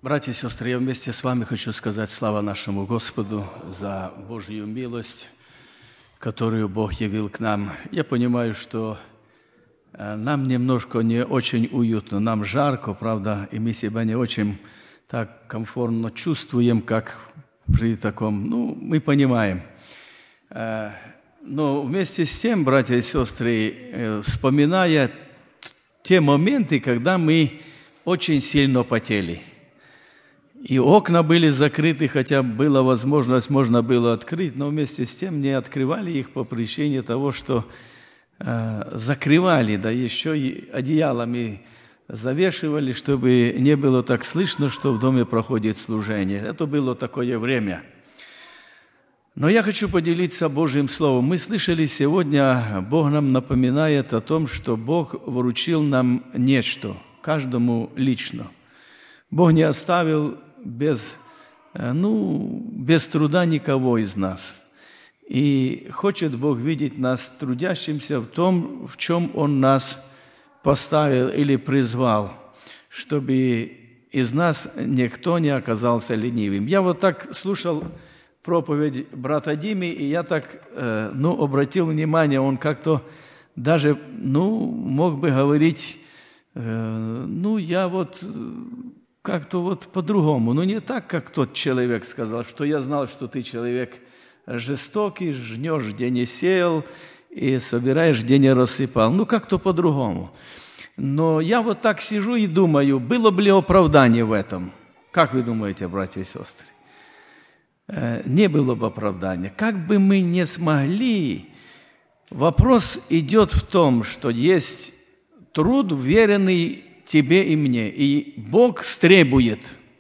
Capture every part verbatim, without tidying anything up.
Братья и сестры, я вместе с вами хочу сказать слава нашему Господу за Божью милость, которую Бог явил к нам. Я понимаю, что нам немножко не очень уютно, нам жарко, правда, и мы себя не очень так комфортно чувствуем, как при таком, ну, мы понимаем. Но вместе с тем, братья и сестры, вспоминая те моменты, когда мы очень сильно потели, и окна были закрыты, хотя была возможность, можно было открыть, но вместе с тем не открывали их по причине того, что э, закрывали, да еще и одеялами завешивали, чтобы не было так слышно, что в доме проходит служение. Это было такое время. Но я хочу поделиться Божьим Словом. Мы слышали сегодня, Бог нам напоминает о том, что Бог вручил нам нечто, каждому лично. Бог не оставил без, ну, без труда никого из нас. И хочет Бог видеть нас трудящимся в том, в чем Он нас поставил или призвал, чтобы из нас никто не оказался ленивым. Я вот так слушал проповедь брата Димы, и я так, ну, обратил внимание, он как-то даже, ну, мог бы говорить, ну, я вот... как-то вот по-другому. Но не так, как тот человек сказал, что я знал, что ты человек жестокий, жнешь, где не сеял, и собираешь, где не рассыпал. Ну, как-то по-другому. Но я вот так сижу и думаю, было бы ли оправдание в этом? Как вы думаете, братья и сестры? Не было бы оправдания. Как бы мы не смогли, вопрос идет в том, что есть труд, вверенный тебе и мне. И Бог требует.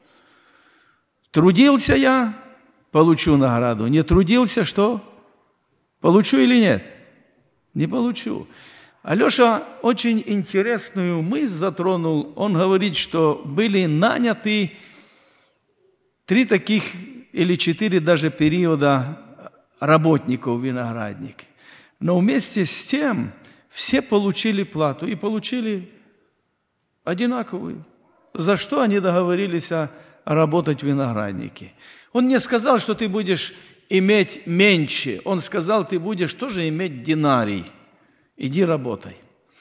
Трудился я, получу награду. Не трудился, что? Получу или нет? Не получу. Алеша очень интересную мысль затронул. Он говорит, что были наняты три таких или четыре даже периода работников виноградник. Но вместе с тем все получили плату и получили одинаковую. За что они договорились работать в винограднике? Он не сказал, что ты будешь иметь меньше. Он сказал, ты будешь тоже иметь динарий. Иди работай.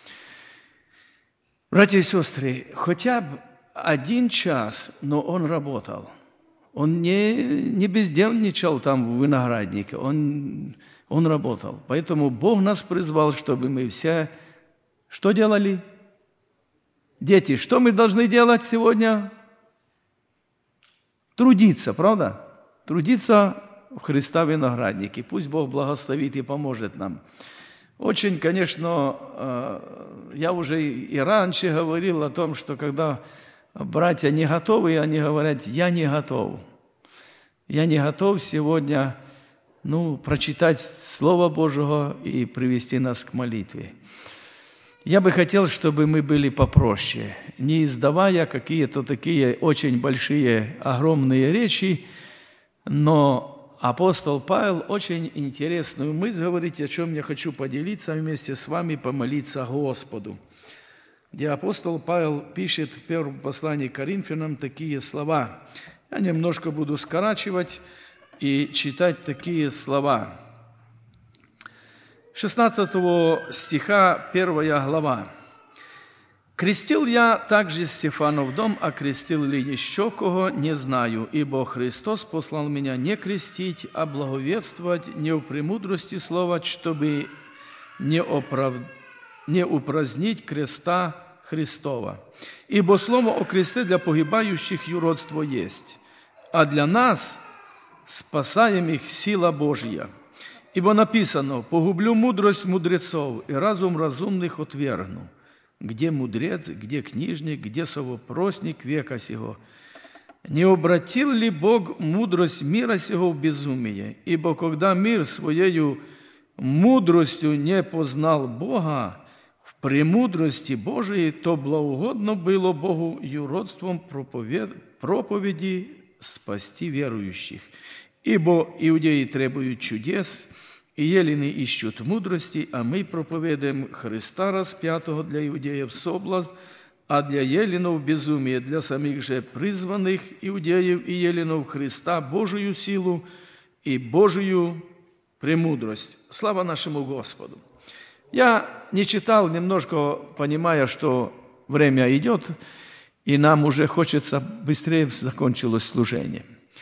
Братья и сестры, хотя бы один час, но он работал. Он не, не бездельничал там в винограднике. Он, он работал. Поэтому Бог нас призвал, чтобы мы все что делали? Дети, что мы должны делать сегодня? Трудиться, правда? Трудиться в Христа винограднике. Пусть Бог благословит и поможет нам. Очень, конечно, я уже и раньше говорил о том, что когда братья не готовы, они говорят, я не готов. Я не готов сегодня, ну, прочитать Слово Божьего и привести нас к молитве. Я бы хотел, чтобы мы были попроще, не издавая какие-то такие очень большие, огромные речи, но апостол Павел очень интересную мысль говорит, о чем я хочу поделиться вместе с вами, помолиться Господу. Где апостол Павел пишет в первом послании к Коринфянам такие слова. Я немножко буду скорачивать и читать такие слова. шестнадцатого стиха, первая глава. «Крестил я также Стефанов дом, а крестил ли еще кого, не знаю, ибо Христос послал меня не крестить, а благовествовать не в премудрости слова, чтобы не, оправ... не упразднить креста Христова. Ибо слово о кресте для погибающих юродство есть, а для нас, спасаемых, сила Божья. Ибо написано, погублю мудрость мудрецов, и разум разумных отвергну. Где мудрец, где книжник, где совопросник века сего? Не обратил ли Бог мудрость мира сего в безумие? Ибо когда мир своею мудростью не познал Бога, в премудрости Божией, то благоугодно было Богу юродством проповеди спасти верующих. Ибо иудеи требуют чудес, и елены ищут мудрости, а мы проповедуем Христа распятого для иудеев соблазн, а для еленов безумие, для самих же призванных иудеев и еленов Христа Божию силу и Божию премудрость. Слава нашему Господу! Я не читал, немножко понимая, что время идет, и нам уже хочется быстрее закончилось служение.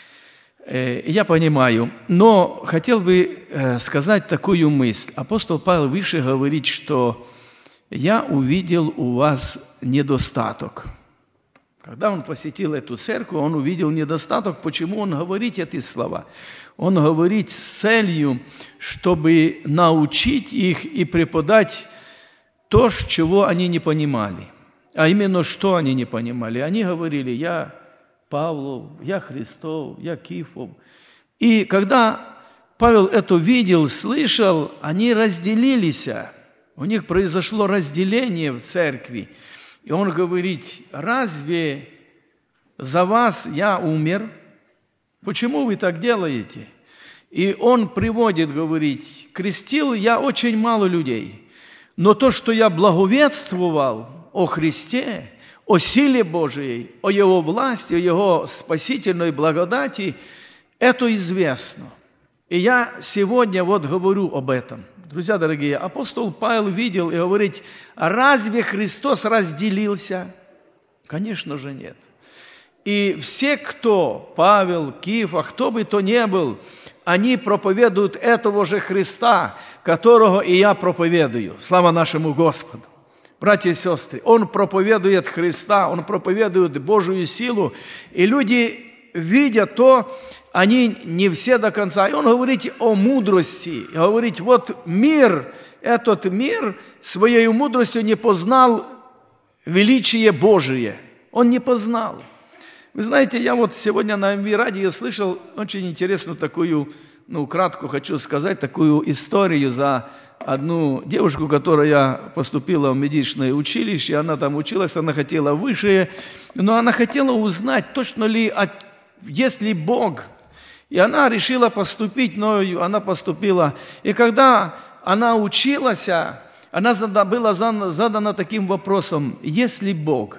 Я понимаю, но хотел бы сказать такую мысль. Апостол Павел выше говорит, что «я увидел у вас недостаток». Когда он посетил эту церковь, он увидел недостаток. Почему он говорит эти слова? Он говорит с целью, чтобы научить их и преподать то, чего они не понимали. А именно, что они не понимали. Они говорили: «Я Павлов, я Христов, я Кифов». И когда Павел это видел, слышал, они разделились. У них произошло разделение в церкви. И он говорит: «Разве за вас я умер? Почему вы так делаете?» И он приводит, говорит: «Крестил я очень мало людей, но то, что я благовествовал о Христе, о силе Божией, о Его власти, о Его спасительной благодати, это известно». И я сегодня вот говорю об этом. Друзья дорогие, апостол Павел видел и говорит: разве Христос разделился? Конечно же нет. И все, кто, Павел, Кифа, кто бы то ни был, они проповедуют этого же Христа, которого и я проповедую. Слава нашему Господу! Братья и сестры, он проповедует Христа, он проповедует Божию силу, и люди, видя то, они не все до конца. И он говорит о мудрости, говорит: вот мир, этот мир своей мудростью не познал величие Божие. Он не познал. Вы знаете, я вот сегодня на эм ви радио слышал очень интересную такую, ну, кратко хочу сказать, такую историю за одну девушку, которая поступила в медичное училище, она там училась, она хотела высшее, но она хотела узнать, точно ли, есть ли Бог. И она решила поступить, но она поступила. И когда она училась, она была задана таким вопросом: есть ли Бог?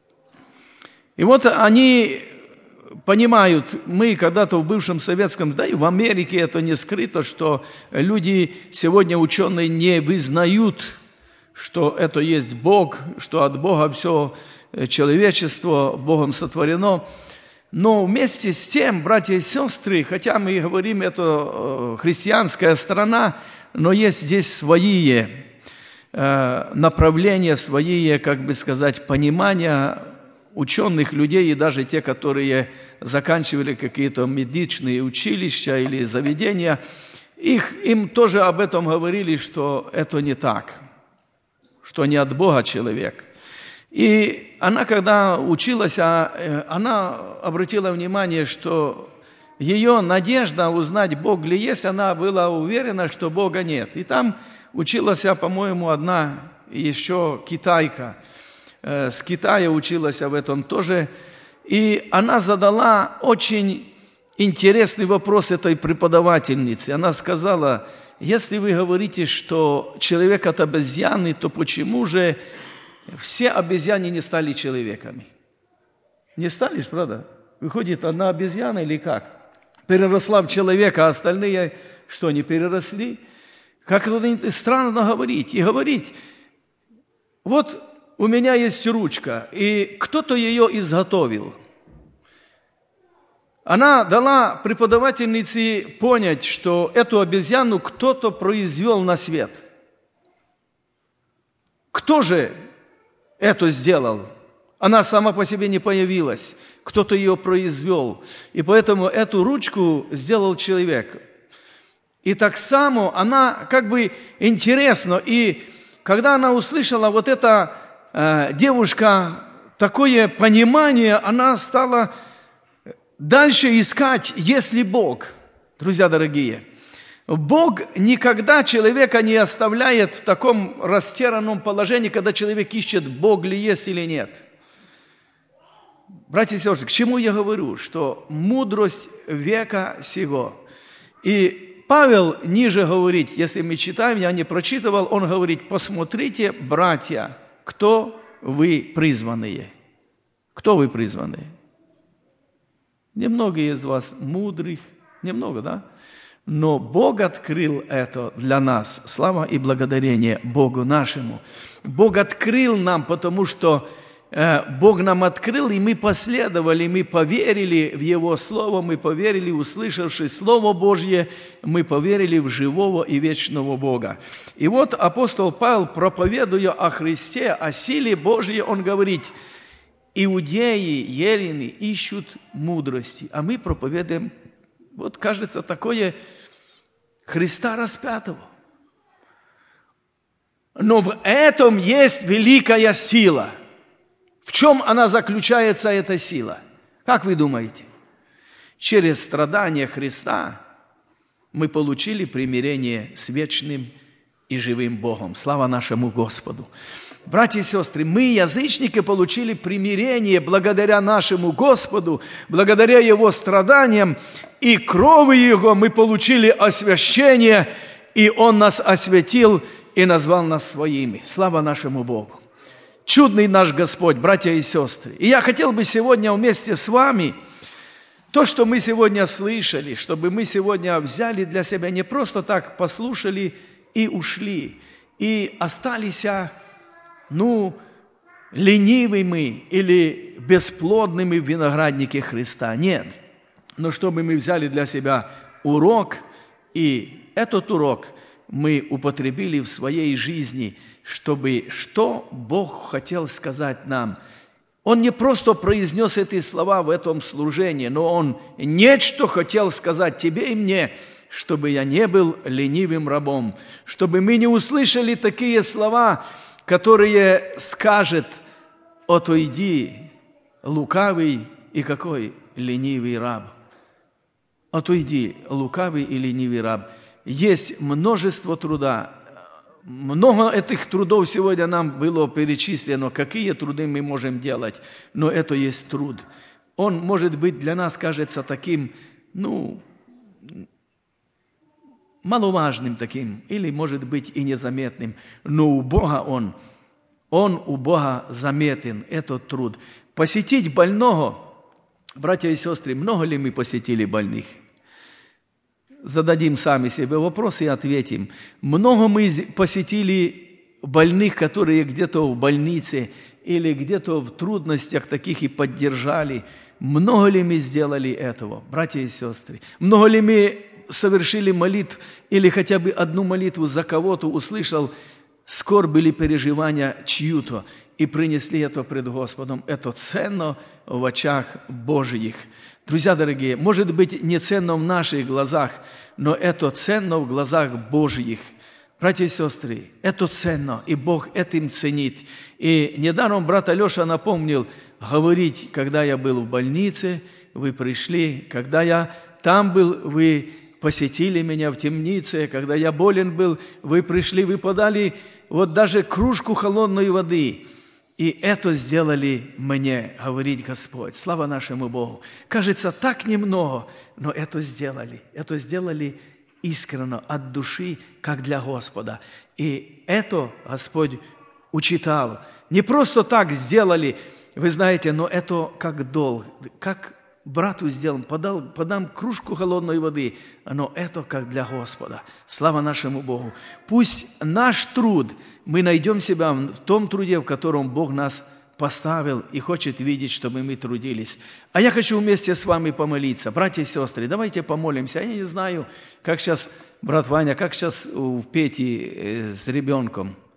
И вот они понимают, мы когда-то в бывшем советском, да и в Америке это не скрыто, что люди сегодня, ученые, не вызнают, что это есть Бог, что от Бога все человечество Богом сотворено. Но вместе с тем, братья и сестры, хотя мы говорим, это христианская страна, но есть здесь свои направления, свои, как бы сказать, понимания ученых людей, и даже те, которые заканчивали какие-то медичные училища или заведения, их, им тоже об этом говорили, что это не так, что не от Бога человек. И она, когда училась, она обратила внимание, что ее надежда узнать, Бог ли есть, она была уверена, что Бога нет. И там училась, по-моему, одна еще китайка. С Китая училась в этом тоже. И она задала очень интересный вопрос этой преподавательнице. Она сказала: если вы говорите, что человек от обезьяны, то почему же все обезьяны не стали человеками? Не стали, правда? Выходит, одна обезьяна или как? Переросла в человека, а остальные что, не переросли? Как это странно говорить. И говорить: вот у меня есть ручка, и кто-то ее изготовил. Она дала преподавательнице понять, что эту обезьяну кто-то произвел на свет. Кто же это сделал? Она сама по себе не появилась. Кто-то ее произвел. И поэтому эту ручку сделал человек. И так само она как бы интересно. И когда она услышала вот это, э, девушка, такое понимание, она стала дальше искать, есть ли Бог. Друзья дорогие, Бог никогда человека не оставляет в таком растерянном положении, когда человек ищет, Бог ли есть или нет. Братья и сестры, к чему я говорю? Что мудрость века сего. И Павел ниже говорит, если мы читаем, я не прочитывал, он говорит: посмотрите, братья, кто вы призванные. Кто вы призванные? Немногие из вас мудрых, немного, да? Но Бог открыл это для нас. Слава и благодарение Богу нашему. Бог открыл нам, потому что э, Бог нам открыл, и мы последовали, мы поверили в Его Слово, мы поверили, услышавши Слово Божье, мы поверили в живого и вечного Бога. И вот апостол Павел, проповедуя о Христе, о силе Божьей, он говорит: иудеи, елены ищут мудрости, а мы проповедуем, вот кажется, такое Христа распятого. Но в этом есть великая сила. В чем она заключается, эта сила? Как вы думаете? Через страдания Христа мы получили примирение с вечным и живым Богом. Слава нашему Господу! Братья и сестры, мы, язычники, получили примирение благодаря нашему Господу, благодаря Его страданиям, и кровью Его мы получили освящение, и Он нас освятил и назвал нас своими. Слава нашему Богу! Чудный наш Господь, братья и сестры. И я хотел бы сегодня вместе с вами то, что мы сегодня слышали, чтобы мы сегодня взяли для себя, не просто так послушали и ушли, и остались, ну, ленивыми или бесплодными в винограднике Христа. Нет. Но чтобы мы взяли для себя урок, и этот урок мы употребили в своей жизни, чтобы что Бог хотел сказать нам. Он не просто произнес эти слова в этом служении, но Он нечто хотел сказать тебе и мне, чтобы я не был ленивым рабом, чтобы мы не услышали такие слова, которые скажет: отойди, лукавый и какой ленивый раб. Отойди, лукавый и ленивый раб. Есть множество труда. Много этих трудов сегодня нам было перечислено, какие труды мы можем делать, но это есть труд. Он, может быть, для нас кажется таким, ну, маловажным таким, или, может быть, и незаметным, но у Бога он, он у Бога заметен, этот труд. Посетить больного, братья и сестры, много ли мы посетили больных? Зададим сами себе вопрос и ответим. Много мы посетили больных, которые где-то в больнице или где-то в трудностях таких и поддержали. Много ли мы сделали этого, братья и сестры? Много ли мы совершили молитв или хотя бы одну молитву за кого-то услышал, скорбь или переживания чью-то, и принесли это пред Господом? Это ценно в очах Божьих. Друзья дорогие, может быть, не ценно в наших глазах, но это ценно в глазах Божьих. Братья и сестры, это ценно, и Бог этим ценит. И недаром брат Алеша напомнил говорить: когда я был в больнице, вы пришли, когда я там был, вы посетили меня в темнице, когда я болен был, вы пришли, вы подали вот даже кружку холодной воды. И это сделали мне, говорит Господь. Слава нашему Богу. Кажется, так немного, но это сделали. Это сделали искренне, от души, как для Господа. И это Господь учитал. Не просто так сделали, вы знаете, но это как долг, как брату сделан, подал, подам кружку холодной воды, но это как для Господа. Слава нашему Богу. Пусть наш труд, мы найдем себя в том труде, в котором Бог нас поставил и хочет видеть, чтобы мы трудились. А я хочу вместе с вами помолиться. Братья и сестры, давайте помолимся. Я не знаю, как сейчас, брат Ваня, как сейчас в Пете с ребенком.